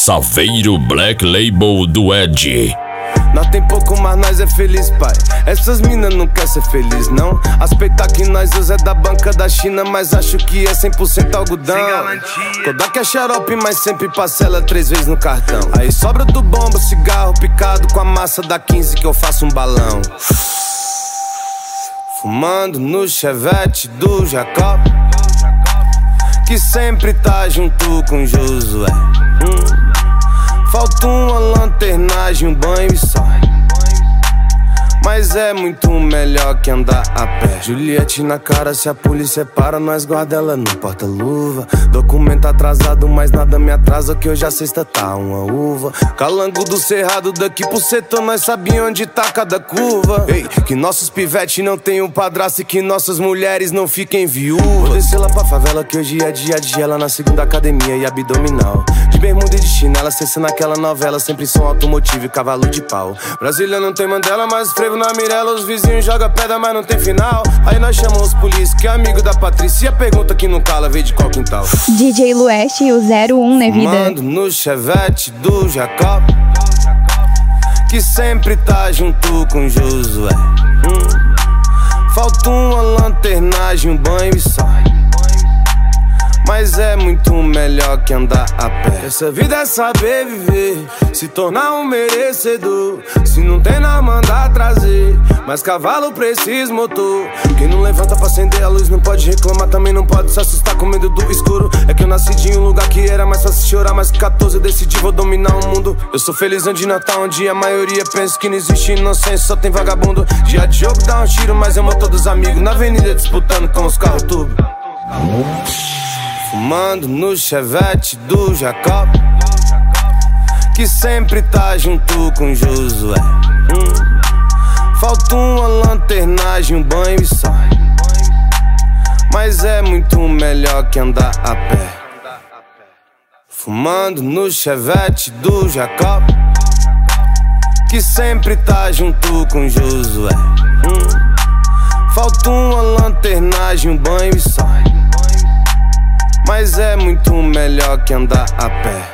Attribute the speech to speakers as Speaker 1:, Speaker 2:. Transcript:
Speaker 1: Saveiro Black Label do Ed.
Speaker 2: Nós tem pouco, mas nós é feliz, pai. Essas minas não quer ser feliz, não. As peitas que nós usa é da banca da China, mas acho que é 100% algodão. Kodak é xarope, mas sempre parcela 3 vezes no cartão. Aí sobra do bomba, cigarro picado com a massa da 15 que eu faço um balão. Fumando no Chevette do Jacob, que sempre tá junto com Josué. Falta uma lanternagem, um banho e só. Mas é muito melhor que andar a pé. Juliette na cara, se a polícia para, nós guarda ela no porta-luva. Documento atrasado, mas nada me atrasa, que hoje a sexta tá uma uva. Calango do cerrado, daqui pro setor, nós sabíamos onde tá cada curva. Ei, que nossos pivetes não tenham padrasto e que nossas mulheres não fiquem viúvas. Vou descer lá pra favela, que hoje é dia de ela na segunda academia e abdominal. De bermuda e de chinela, cessa naquela novela, sempre som automotivo e cavalo de pau. Brasília não tem Mandela, mas frevo na Mirella, os vizinhos jogam pedra, mas não tem final. Aí nós chamamos os polícia, que é amigo da Patrícia, e a pergunta que não cala, veio de qual quintal.
Speaker 3: DJ Lueste e o 01, né, vida?
Speaker 2: Mando no Chevette do Jacob, que sempre tá junto com Josué. Falta uma lanternagem, um banho e só. Mas é muito melhor que andar a pé. Essa vida é saber viver, se tornar um merecedor. Se não tem nada, mandar trazer, mas cavalo precisa motor. Quem não levanta pra acender a luz não pode reclamar, também não pode se assustar com medo do escuro. É que eu nasci de um lugar que era mais fácil chorar, mas com 14 eu decidi, vou dominar o mundo. Eu sou feliz onde não tá, onde a maioria pensa que não existe inocência, só tem vagabundo. Dia de jogo dá um tiro, mas amo todos os amigos na avenida disputando com os carros turbo. Fumando no Chevette do Jacob, que sempre tá junto com Josué. Falta uma lanternagem, um banho e só. Mas é muito melhor que andar a pé. Fumando no Chevette do Jacob, que sempre tá junto com Josué. Falta uma lanternagem, um banho e só. Mas é muito melhor que andar a pé.